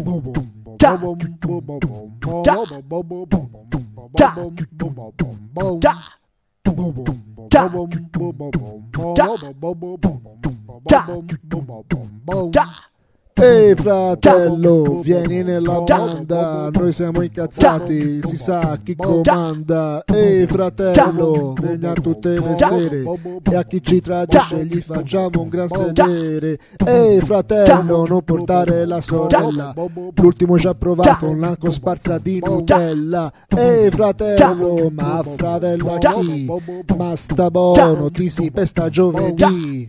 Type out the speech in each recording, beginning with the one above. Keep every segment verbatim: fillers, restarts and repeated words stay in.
Ehi fratello, vieni nella banda, noi siamo incazzati, si sa chi comanda. Ehi fratello, vieni a tutte le sere, e a chi ci tradisce gli facciamo un gran sedere. Ehi fratello, non portare la sorella, l'ultimo ci ha provato una cosparsa di Nutella. Ehi fratello, ma fratello a chi? Ma sta buono, ti si pesta giovedì.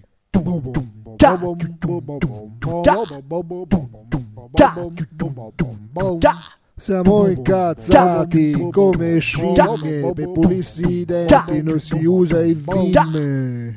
Siamo incazzati come scimmie, per pulirsi i denti non si usa il vime.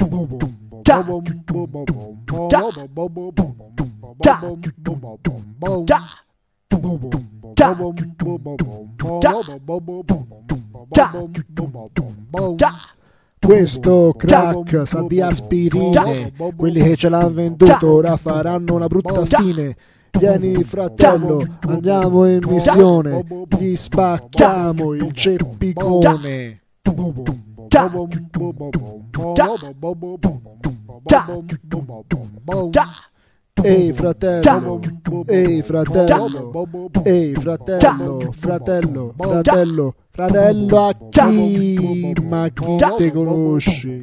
Questo crack sa di aspirine, quelli che ce l'hanno venduto ora faranno una brutta fine. Vieni fratello, andiamo in missione, gli spacchiamo il ceppicone. Ehi fratello, ehi fratello, ehi fratello, fratello, fratello, fratello a chi? Ma chi te conosce?